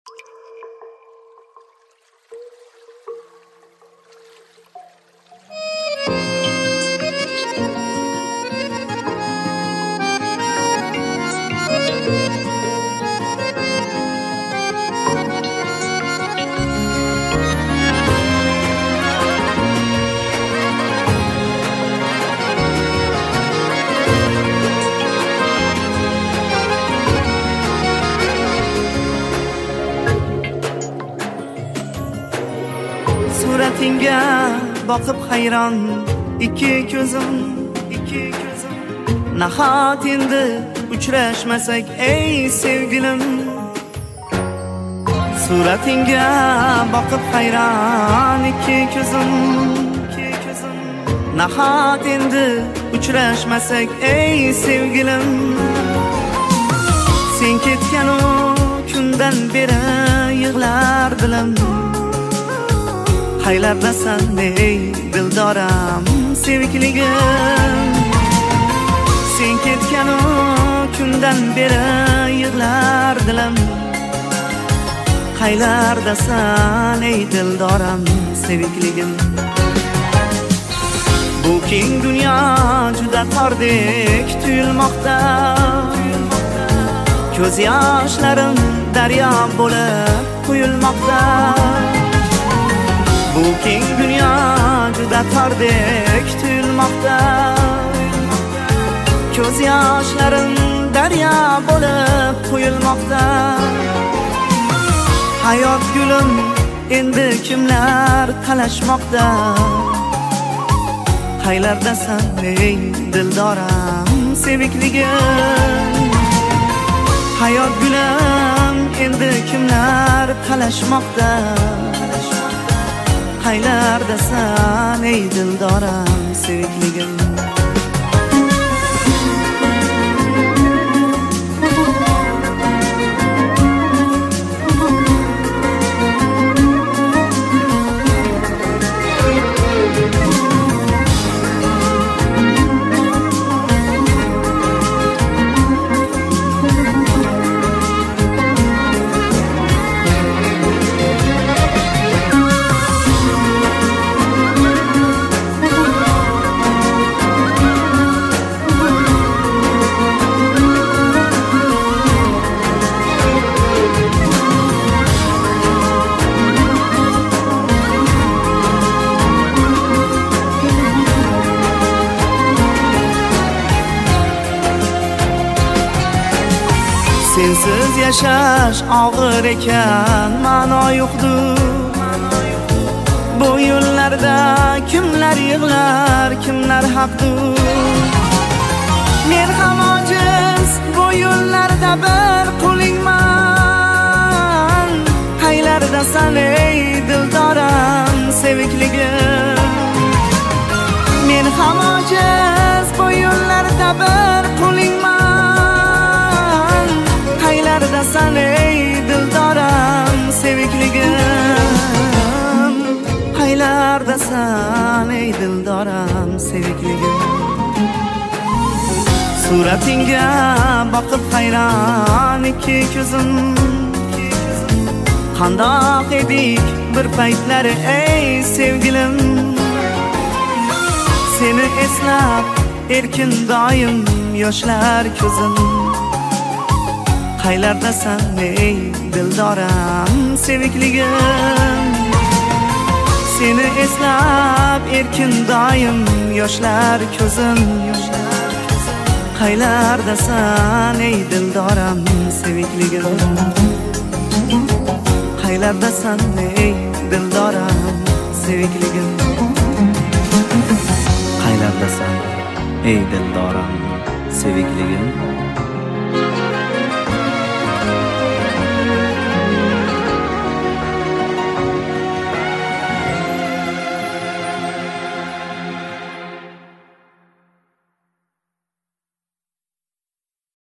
Suratinga boqib hayron ikki ko'zim nahot endi uchrashmasak ey sevgilim. Suratinga boqib hayron ikki ko'zim nahot endi uchrashmasak ey sevgilim. Sen ketgan o kundan beri yig'lar dilim. Haylardasan ey dildoram sevikligim. Sen ketgan o kundan beri yig'lar dilim. Haylardasan ey dildoram sevikligim. Bu keng dunyo juda tordek tuyulmoqda. Ko'z yoshlarim daryo bo'lib quyulmoqda. Bu keng dunyo juda tordek tuyulmoqda. Ko'z yoshlarim daryo bo'lib quyulmoqda. Hayot gulim endi kimlar talashmoqda. Qaylardasan ey dildoram sevikligim. Hayot gulim endi kimlar talashmoqda. Qaylardasan ey dildoram sevikligim. Sensiz yashash og'ir ekan, ma'no yo'qdur. Bu yo'llarda kimlar yig'lar, kimlar haqdur. Men ham ojiz bu yo'llarda bir qulingman. Qaylardasan ey dildoram sevikligim. Men ham ojiz bu yo'llarda bir qulingman. Qaylardasan ey dildoram sevikligim. Qaylardasan ey dildoram sevikligim. Suratinga boqib hayron ikki ko'zim. Qandoq edik bir paytlar ey sevgilim. Seni eslab erkin doim yoshlar ko'zim. Qaylardasan ey dildoram sevikligim. Seni eslab erkin doim yoshlar ko'zim. Qaylardasan ey dildoram sevikligim. Qaylardasan ey dildoram sevikligim. Qaylardasan ey dildoram sevikligim.